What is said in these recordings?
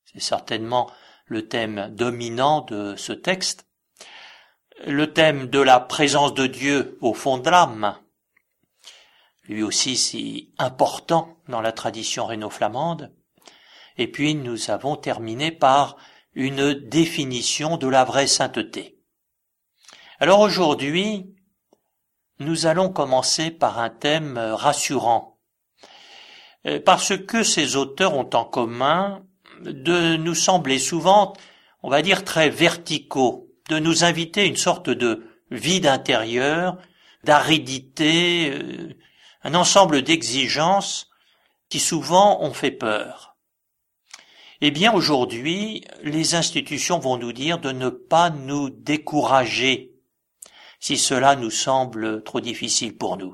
C'est certainement le thème dominant de ce texte. Le thème de la présence de Dieu au fond de l'âme, lui aussi si important dans la tradition rhéno-flamande. Et puis nous avons terminé par une définition de la vraie sainteté. Alors aujourd'hui, nous allons commencer par un thème rassurant, parce que ces auteurs ont en commun de nous sembler souvent, on va dire, très verticaux, de nous inviter à une sorte de vide intérieur, d'aridité, un ensemble d'exigences qui souvent ont fait peur. Eh bien aujourd'hui, les institutions vont nous dire de ne pas nous décourager si cela nous semble trop difficile pour nous.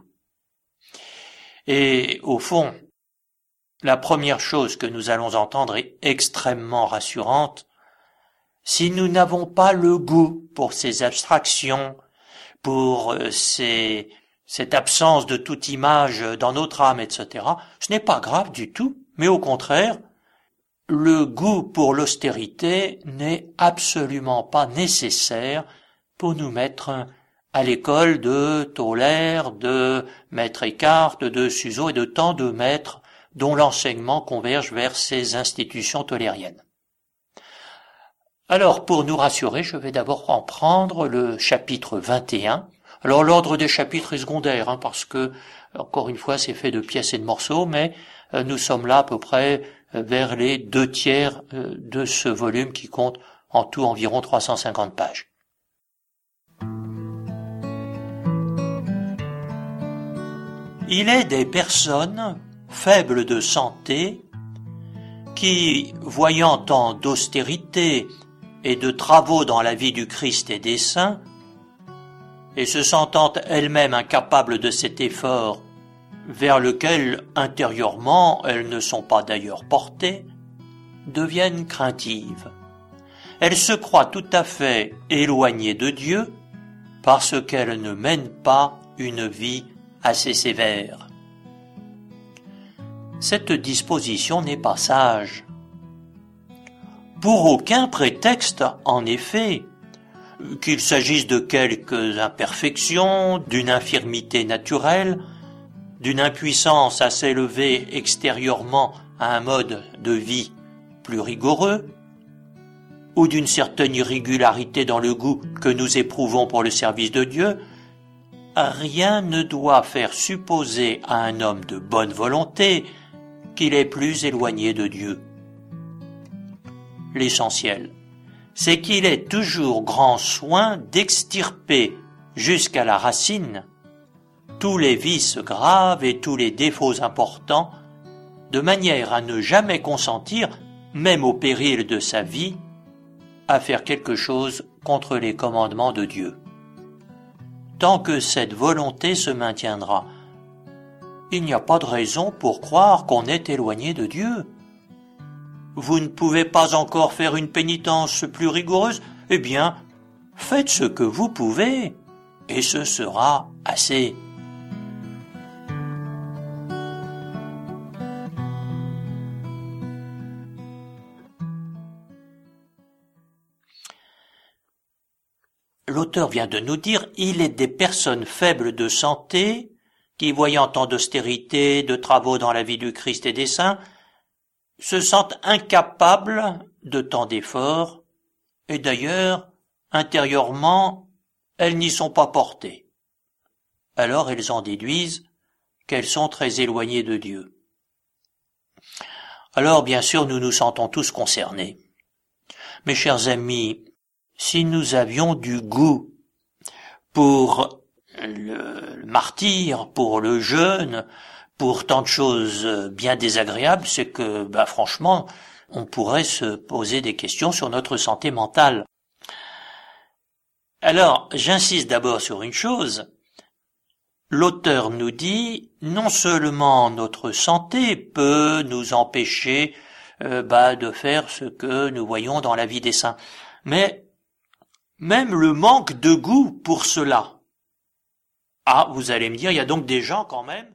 Et au fond, la première chose que nous allons entendre est extrêmement rassurante. Si nous n'avons pas le goût pour ces abstractions, pour cette absence de toute image dans notre âme, etc., ce n'est pas grave du tout, mais au contraire, le goût pour l'austérité n'est absolument pas nécessaire pour nous mettre à l'école de Tauler, de Maître Eckhart, de Suso et de tant de maîtres dont l'enseignement converge vers ces institutions taulériennes. Alors, pour nous rassurer, je vais d'abord en prendre le chapitre 21. Alors, l'ordre des chapitres est secondaire, parce que, encore une fois, c'est fait de pièces et de morceaux, mais nous sommes là à peu près vers les 2/3 de ce volume qui compte en tout environ 350 pages. Il est des personnes faibles de santé qui, voyant tant d'austérité et de travaux dans la vie du Christ et des saints, et se sentant elles-mêmes incapables de cet effort vers lequel intérieurement elles ne sont pas d'ailleurs portées, deviennent craintives. Elles se croient tout à fait éloignées de Dieu parce qu'elles ne mènent pas une vie assez sévère. Cette disposition n'est pas sage. Pour aucun prétexte, en effet, qu'il s'agisse de quelques imperfections, d'une infirmité naturelle, d'une impuissance à s'élever extérieurement à un mode de vie plus rigoureux, ou d'une certaine irrégularité dans le goût que nous éprouvons pour le service de Dieu, rien ne doit faire supposer à un homme de bonne volonté qu'il est plus éloigné de Dieu. L'essentiel, c'est qu'il ait toujours grand soin d'extirper jusqu'à la racine tous les vices graves et tous les défauts importants, de manière à ne jamais consentir, même au péril de sa vie, à faire quelque chose contre les commandements de Dieu. Tant que cette volonté se maintiendra, il n'y a pas de raison pour croire qu'on est éloigné de Dieu. Vous ne pouvez pas encore faire une pénitence plus rigoureuse? Eh bien, faites ce que vous pouvez, et ce sera assez. L'auteur vient de nous dire, il est des personnes faibles de santé, qui, voyant tant d'austérité, de travaux dans la vie du Christ et des saints, se sentent incapables de tant d'efforts, et d'ailleurs, intérieurement, elles n'y sont pas portées. Alors elles en déduisent qu'elles sont très éloignées de Dieu. Alors, bien sûr, nous nous sentons tous concernés. Mes chers amis, si nous avions du goût pour le martyre, pour le jeûne, pour tant de choses bien désagréables, c'est que, franchement, on pourrait se poser des questions sur notre santé mentale. Alors, j'insiste d'abord sur une chose. L'auteur nous dit, non seulement notre santé peut nous empêcher de faire ce que nous voyons dans la vie des saints, mais même le manque de goût pour cela. Ah, vous allez me dire, il y a donc des gens quand même